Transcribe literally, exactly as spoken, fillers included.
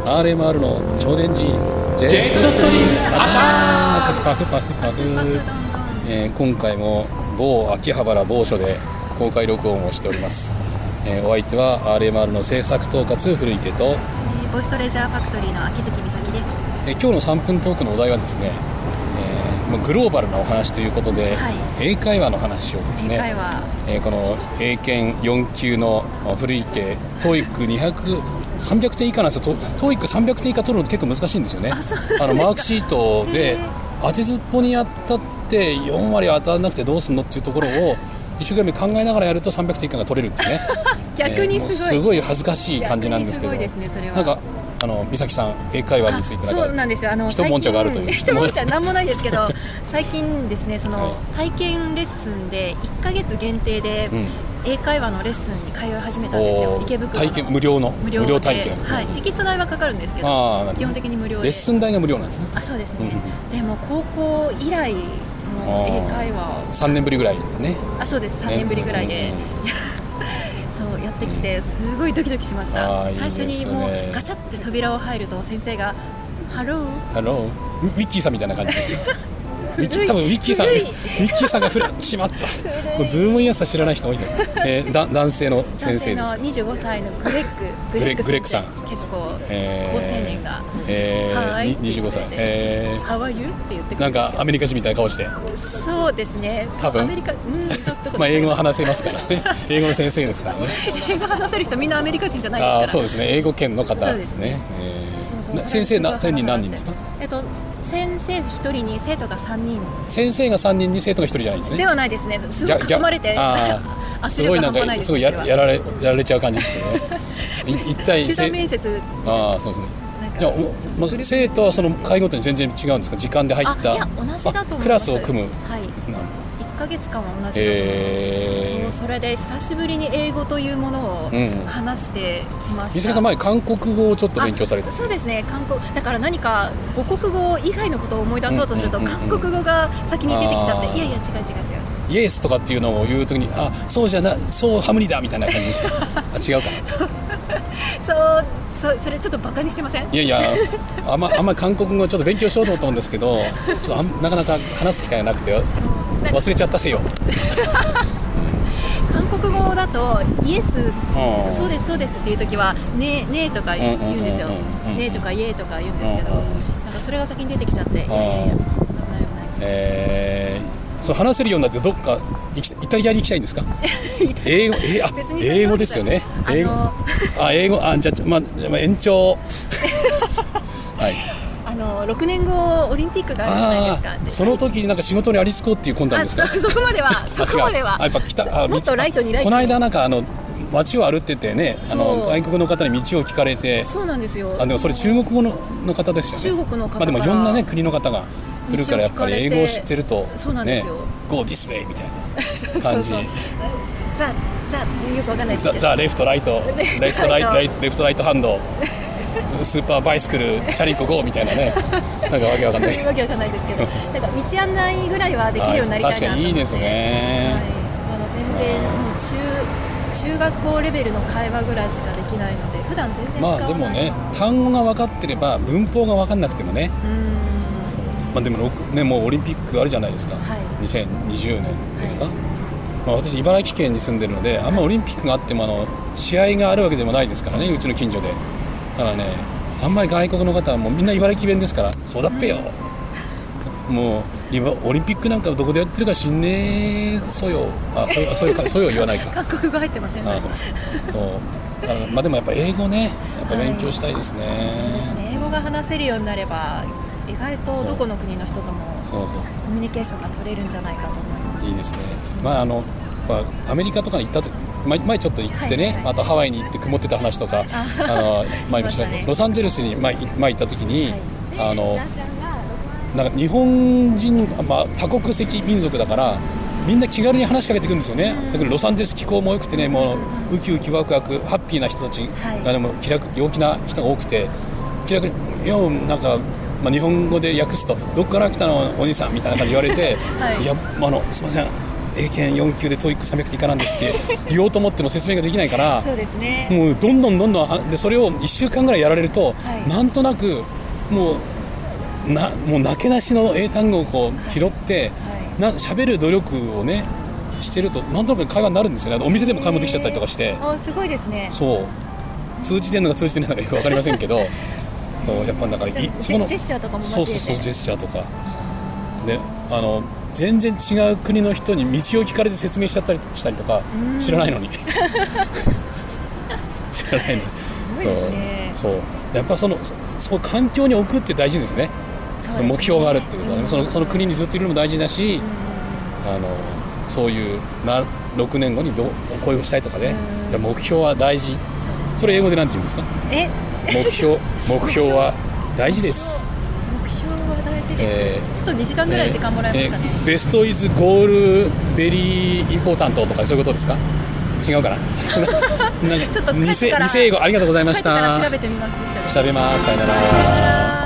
アールエムアール の超電磁ジェットストリームアタックパフパフパフ、えー、今回も某秋葉原某所で公開録音をしております、えー、お相手は アールエムアール の制作統括古池と、えー、ボイストレジャーファクトリーの秋月美咲です。 えー、今日のさんぷんトークのお題はですね、えー、グローバルなお話ということで、はい、英会話の話をですね、 英会話、 えー、この英検よん級の古池 トーイックにひゃくさんびゃくてん以下なんですよ。トーイックさんびゃくてん以下取るのって結構難しいんですよね。 あ, あのマークシートで当てずっぽにやったってよん割当たらなくてどうすんのっていうところを一生懸命考えながらやるとさんびゃくてん以下が取れるっていうね逆にすごい、えー、 すごい恥ずかしい感じなんですけど、 逆にすごいですね、それは。 なんかあの美咲さん英会話についてなんかそうなんですよ、あの一悶着があるという。 一悶着なんもないですけど最近ですね、その体験レッスンでいっかげつ限定で、うん、英会話のレッスンに通い始めたんですよ。池袋の体験無料の無料, 無料体験、 はい、テキスト代はかかるんですけど基本的に無料で。 レッスン代が無料なんですね。 あ、そうですね、うん、でも高校以来の英会話さんねんぶりぐらいね。 あ、そうです、さんねんぶりぐらいで、ね、そうやってきてすごいドキドキしました。最初にもうガチャって扉を入ると先生がハローハローウィッキーさんみたいな感じですよウィッキー多分ウィッキーさんウィッキーさんがふらしまったもうズームインやつは知らない人多いね、えー、だ男性の先生ですか。 にじゅうごさいのグレッググレッググレッグさん、 結構高青年が、 えー、はいにじゅうごさい、えー、 How are you? って言ってくるんですよ。 なんかアメリカ人みたいな顔して。 そうですね、 多分アメリカ、うんまあ英語は話せますからね英語の先生ですからね英語話せる人みんなアメリカ人じゃないですから。 あ、そうですね、英語圏の方ですね。 そうですね、 えー、そうそう、先生なせんにん何人ですか。 えっと先生ひとりに生徒がさんにん。先生がさんにんに生徒がひとりじゃないですね。 ではないですね。すごい囲まれて圧力が半端ないですね。すごいなんかすごい や, や, られやられちゃう感じですけどね一体集団面接。 ああ、そうですね。じゃあ、ま、生徒はその会ごとに全然違うんですか。時間で入った。 あ、いや同じだと思います。 クラスを組む、 はい、いっかげつかんは同じだと思います、 えー、 そう、それで久しぶりに英語というものを話してきました。 美咲さん前韓国語をちょっと勉強されて。 そうですね、韓国だから何か母国語以外のことを思い出そうとすると、うんうんうんうん、韓国語が先に出てきちゃって、いやいや違う違う違う、 イエスとかっていうのを言うときに、あ、そうじゃな、そうハムニだみたいな感じであ、違うかなそうそ, それちょっとバカにしてません。 いやいや、あんまあんま韓国語ちょっと勉強しようと思ったんですけどちょっとあなかなか話す機会がなくて忘れちゃったせよ韓国語だとイエス、そうですそうですっていうときはねねとか言うんですよ。ねとかイエとか言うんですけど、なんかそれが先に出てきちゃって、いやいやいや、危ない危ない。 えー、そう話せるようになってどっかイタリアに行きたいんですか英語、えー、あ英語ですよね。英語、あ英語、あじゃあ、まあ、延長はい。 あのろくねんごオリンピックがあるじゃないですか。 その時になんか仕事にありつこうっていう魂胆ですか。 そ, そこまではそこまではやっぱ来た。あもっとライトにライトに。 この間なんかあの街を歩っててね、あの外国の方に道を聞かれて。 そうなんですよ。 あでもそれ中国語 の, の方ですよね。 中国の方から。 まあでもいろんなね国の方が来るからやっぱり英語を知ってるとそうなんですよ、 ね、Go this way みたいな感じ。 ザザよくわかんないですけど。 ザレフトライトレフトライトレフトライトハンド。スーパーバイスクルチャリンコ GO みたいなねなんかわけわかんないわけわかんないですけど、なんか道案内ぐらいはできるようになりたいなと思って。 確かにいいですね、 はい、まだ全然もう 中, 中学校レベルの会話ぐらいしかできないので普段全然使わない。 まあでもね、単語が分かってれば文法が分かんなくてもね、うん、まあでも、ね、もうオリンピックあるじゃないですか、はい、にせんにじゅうねんですか、はい、まあ、私茨城県に住んでるのであんまオリンピックがあってもあの試合があるわけでもないですからね、うちの近所で。だからね、あんまり外国の方はもうみんな茨城弁ですから、そうだっぺよ、うん、もう今オリンピックなんかどこでやってるか知んねえそうよ、あそういうそういう言わないか韓国語入ってませんね。 あそうそうだから、まあ、でもやっぱ英語ね、やっぱ勉強したいですね、はい、 そうですね、英語が話せるようになれば意外とどこの国の人ともそうそうコミュニケーションが取れるんじゃないかと思います。 いいですね、まああのアメリカとかに行ったと前, 前ちょっと行ってね、はいはいはい、あとハワイに行って曇ってた話とかあの前もしましたね、ロサンゼルスに 前, 前行った時に、はい、あのなんか日本人、まあ、多国籍民族だからみんな気軽に話しかけてくるんですよね。だけどロサンゼルス気候も良くてね、もうウキウキワクワクハッピーな人たちが、はい、でも気楽陽気な人が多くて気楽にいやなんか、まあ、日本語で訳すとどっから来たのお兄さんみたいな感じで言われて、はい、いやあのすいません英検よん級でトーイックさんびゃくて以下なんですって言おうと思っても説明ができないからそうですね、 もうどんどんどんどんでそれをいっしゅうかんぐらいやられると、はい、なんとなくもうなもうなけなしの英単語をこう拾って、はいはい、な喋る努力をねしてるとなんとなく会話になるんですよね。お店でも買い物できちゃったりとかして、 あすごいですね。 そう通じてるのか通じてないのかよく分かりませんけどそうやっぱだからいそのジェスチャーとかも交えてそうそうそうジェスチャーとかであの全然違う国の人に道を聞かれて説明しちゃったりしたりとか知らないのに知らないのにすごいですね。 そうそうやっぱそのそう環境に置くって大事ですね。そうですね、目標があるっていうことはね、その、その国にずっといるのも大事だし、あのそういうなろくねんごにどうこういうしたいとかね、いや目標は大事。 そ, ね、それ英語でなんて言うんですか？ え目標目標は大事です。 目標は大事です、えー、ちょっとにじかんぐらい時間もらえますかね。 えー、ベストイズゴールベリーインポータントとかそういうことですか？違うかなちょっと偽英語ありがとうございました。 帰ってから調べてみます。 調べます。さよなら。